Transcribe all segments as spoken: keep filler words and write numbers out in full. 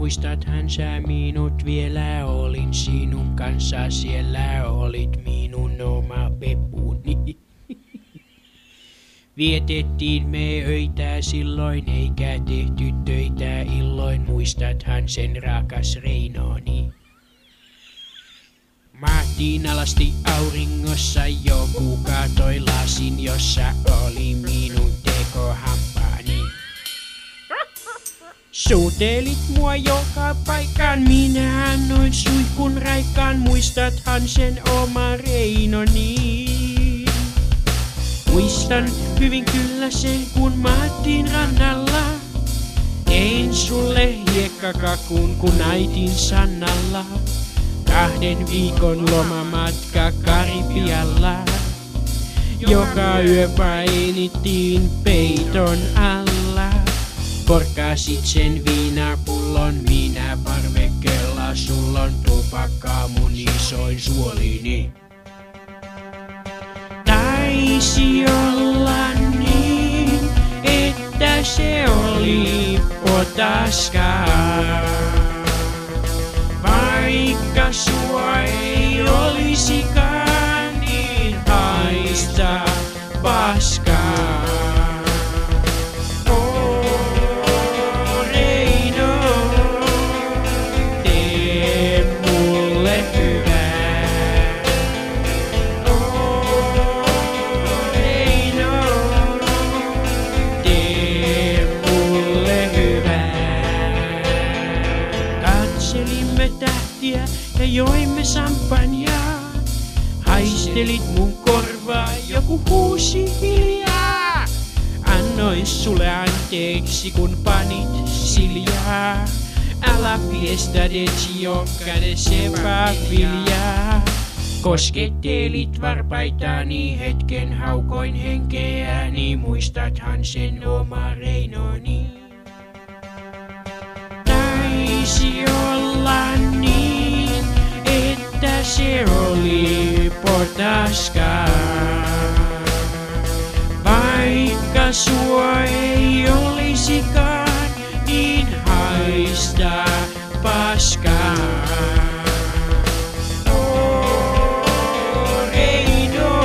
Muistathan sä minut vielä, olin sinun kanssa siellä, olit minun oma pepuni. Vietettiin me öitä silloin, eikä tehty töitä illoin, muistathan sen rakas Reinoni. Mahtiin alasti auringossa, joku katoi lasin, jossa oli minun tekohampaani. Suutelit mua joka paikkaan, minä annoin suihkun raikkaan, muistathan sen oma Reinoni. Muistan hyvin kyllä sen, kun maattiin rannalla. Tein sulle hiekkakakun, kun äitin Sannalla. Kahden viikon lomamatka Karibialla. Joka yö painittiin peiton alla. Porkkasit sen viinapullon, minä parvekkeella, sullon tupakkaa mun isoin suolini. Taisi olla niin, että se oli potaskaa. Vaikka sua ei olisikaan, niin haista paskaa. Oh, Reino, tee mulle hyvää. Oh, Reino, tee mulle hyvää. Katselimme tähtiä ja joimme sampanjaa. Haistelit mun korvaa, joku huusi hiljaa. Annoin sulle anteeksi, kun panit siljaa. Älä fiesta de chio, kade sepa viljaa. Koskettelit varpaitani, hetken haukoin henkeäni. Muistathan sen oma Reinoni. Taisi olla niin, että se oli potaskaa. Vaikka sua ei olisikaan, niin haista paskaa. Oh, Reino,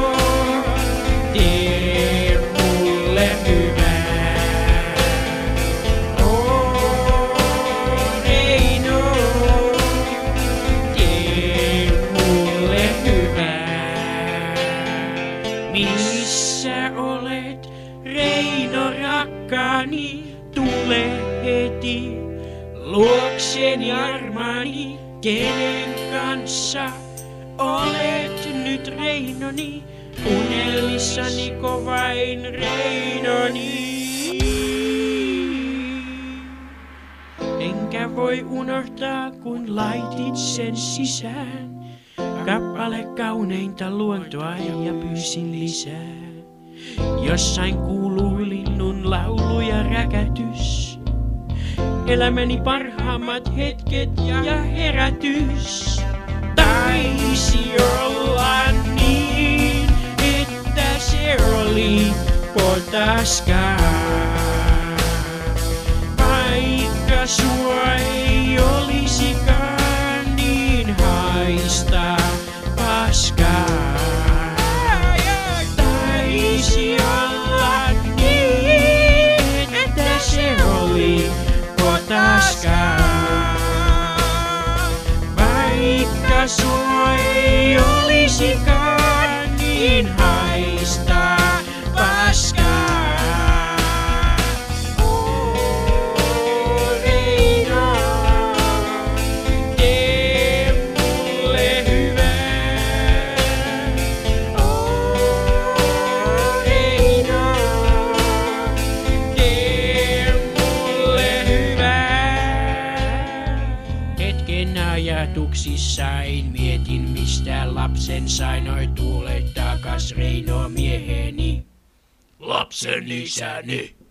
tee mulle hyvää. Oh, Reino, tee mulle hyvää. Missä olet, Reino rakkaani, tule heti luokseni armaani. Kenen kanssa olet nyt, Reinoni, unelmissani vain Reinoni. Enkä voi unohtaa, kun laitit sen sisään. Kappale kauneinta luontoa ja pyysin lisää. Jossain kuuluu linnun laulu ja räkätys. Elämäni parhaimmat hetket ja herätys. Taisi olla niin, että se oli potaskaa. Vaikka sua ei olisikaan, niin haista paskaa. Taisi olla niin, että se oli potaskaa. Vaikka sua ei olisikaan, niin haista paskaa. Oh, Reino, tee mulle hyvää. Oh, Reino, tee mulle hyvää. Hetken ajatuksissain mietin, mistä lapsen sain, oi tule takas Reino mieheni, lapsen isäni.